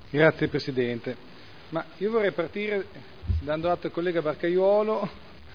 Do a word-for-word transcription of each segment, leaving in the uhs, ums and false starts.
Grazie Presidente. Ma io vorrei partire dando atto al collega Barcaiuolo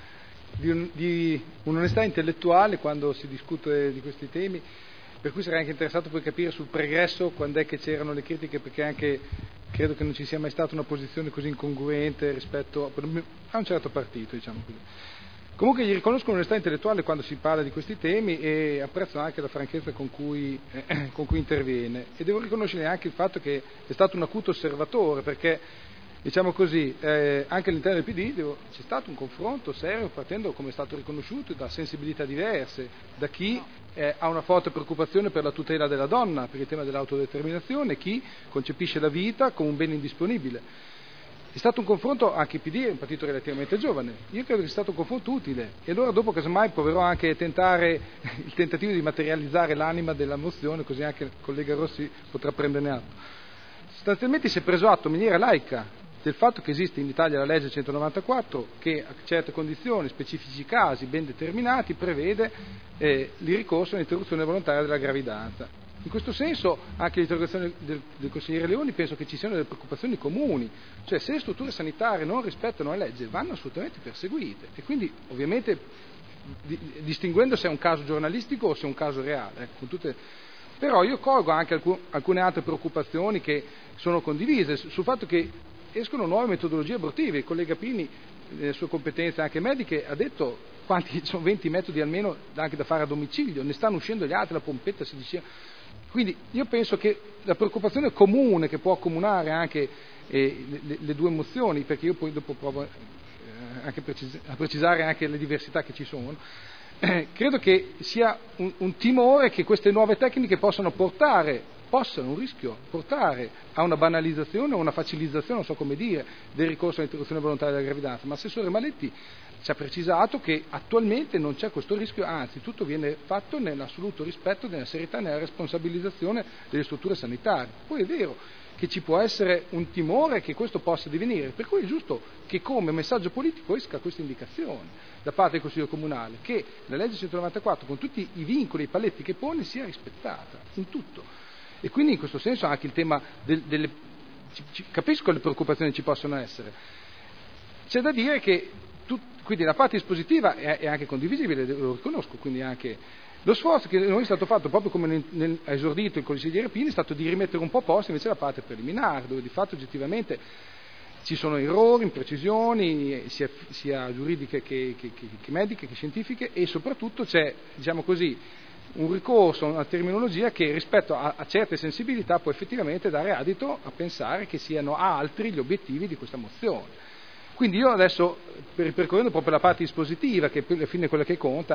di, un, di un'onestà intellettuale quando si discute di questi temi, per cui sarei anche interessato poi capire sul pregresso quando è che c'erano le critiche, perché anche credo che non ci sia mai stata una posizione così incongruente rispetto a un certo partito, diciamo così. Comunque gli riconosco un'onestà intellettuale quando si parla di questi temi e apprezzo anche la franchezza con cui, eh, con cui interviene, e devo riconoscere anche il fatto che è stato un acuto osservatore, perché diciamo così, eh, anche all'interno del P D devo, c'è stato un confronto serio partendo, come è stato riconosciuto, da sensibilità diverse, da chi eh, ha una forte preoccupazione per la tutela della donna, per il tema dell'autodeterminazione, chi concepisce la vita come un bene indisponibile. È stato un confronto, anche il P D è un partito relativamente giovane, io credo che sia stato un confronto utile, e allora dopo casomai proverò anche a tentare il tentativo di materializzare l'anima della mozione, così anche il collega Rossi potrà prenderne atto. Sostanzialmente si è preso atto in maniera laica del fatto che esiste in Italia la legge centonovantaquattro che a certe condizioni, specifici casi ben determinati, prevede eh, il ricorso all'interruzione volontaria della gravidanza. In questo senso anche l'interrogazione del, del consigliere Leoni penso che ci siano delle preoccupazioni comuni, cioè se le strutture sanitarie non rispettano la legge vanno assolutamente perseguite, e quindi ovviamente di, distinguendo se è un caso giornalistico o se è un caso reale, ecco, con tutte... Però io colgo anche alcun, alcune altre preoccupazioni che sono condivise sul fatto che escono nuove metodologie abortive. Il collega Pini, nelle sue competenze anche mediche, ha detto quanti sono venti metodi almeno anche da fare a domicilio, ne stanno uscendo gli altri, la pompetta si dice. Quindi io penso che la preoccupazione comune che può accomunare anche eh, le, le due mozioni, perché io poi dopo provo eh, anche precis- a precisare anche le diversità che ci sono, eh, credo che sia un, un timore che queste nuove tecniche possano portare, possano un rischio portare a una banalizzazione o una facilizzazione, non so come dire, del ricorso all'interruzione volontaria della gravidanza. Ma l'assessore Maletti ci ha precisato che attualmente non c'è questo rischio, anzi tutto viene fatto nell'assoluto rispetto della serietà e nella responsabilizzazione delle strutture sanitarie. Poi è vero che ci può essere un timore che questo possa divenire, per cui è giusto che come messaggio politico esca questa indicazione da parte del Consiglio Comunale, che la legge centonovantaquattro con tutti i vincoli e i paletti che pone sia rispettata in tutto. E quindi in questo senso anche il tema del, delle... capisco le preoccupazioni che ci possono essere. C'è da dire che tu, quindi la parte dispositiva è, è anche condivisibile, lo riconosco, quindi anche lo sforzo che noi è stato fatto, proprio come nel, nel, ha esordito il consigliere Pini, è stato di rimettere un po' a posto invece la parte preliminare, dove di fatto oggettivamente ci sono errori, imprecisioni, sia, sia giuridiche che, che, che, che mediche, che scientifiche, e soprattutto c'è, diciamo così, un ricorso a una terminologia che rispetto a, a certe sensibilità può effettivamente dare adito a pensare che siano altri gli obiettivi di questa mozione. Quindi io adesso, per, percorrendo proprio la parte dispositiva, che alla fine è quella che conta,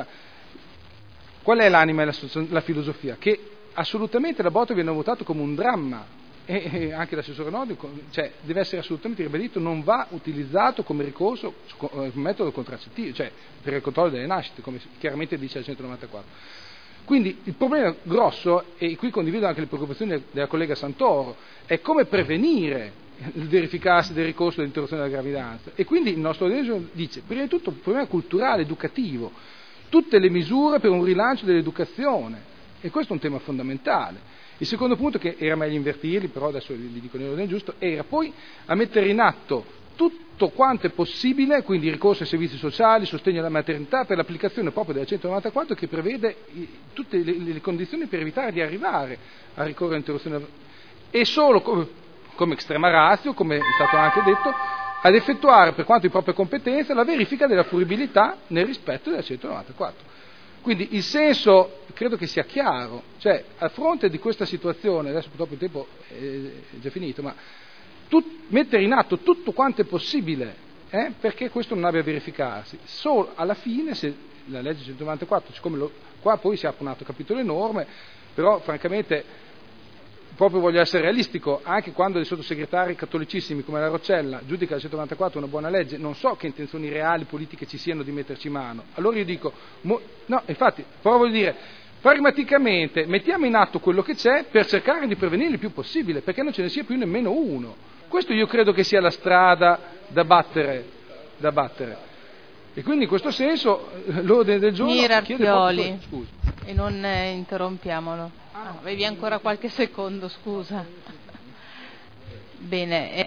qual è l'anima e la, la filosofia? Che assolutamente l'aborto viene votato come un dramma, e, e anche l'assessore Nodi, cioè deve essere assolutamente ribadito, non va utilizzato come ricorso, come metodo contraccettivo, cioè per il controllo delle nascite, come chiaramente dice la centonovantaquattro. Quindi il problema grosso, e qui condivido anche le preoccupazioni della collega Santoro, è come prevenire il verificarsi del ricorso all'interruzione della gravidanza. E quindi il nostro ordine dice, prima di tutto, un problema culturale, educativo, tutte le misure per un rilancio dell'educazione, e questo è un tema fondamentale. Il secondo punto, che era meglio invertirli, però adesso vi dico nell'ordine giusto, era poi a mettere in atto tutto quanto è possibile, quindi ricorso ai servizi sociali, sostegno alla maternità, per l'applicazione proprio della centonovantaquattro, che prevede tutte le, le condizioni per evitare di arrivare a ricorrere all'interruzione, e solo come, come extrema ratio, come è stato anche detto, ad effettuare per quanto di propria competenza la verifica della fruibilità nel rispetto della centonovantaquattro. Quindi il senso credo che sia chiaro, cioè a fronte di questa situazione, adesso purtroppo il tempo è già finito, ma Tut, mettere in atto tutto quanto è possibile eh, perché questo non abbia a verificarsi. Solo alla fine, se la legge centonovantaquattro, siccome lo, qua poi si apre un altro capitolo enorme, però francamente proprio voglio essere realistico, anche quando dei sottosegretari cattolicissimi come la Roccella giudica la centonovantaquattro una buona legge, non so che intenzioni reali politiche ci siano di metterci mano. Allora io dico, mo, no, infatti, però voglio dire, pragmaticamente mettiamo in atto quello che c'è per cercare di prevenire il più possibile, perché non ce ne sia più nemmeno uno. Questo io credo che sia la strada da battere, da battere. E quindi in questo senso l'ordine del giorno Mira chiede Arpioli, proprio... Scusa. E non eh, interrompiamolo. Ah, avevi ancora qualche secondo, scusa. Bene.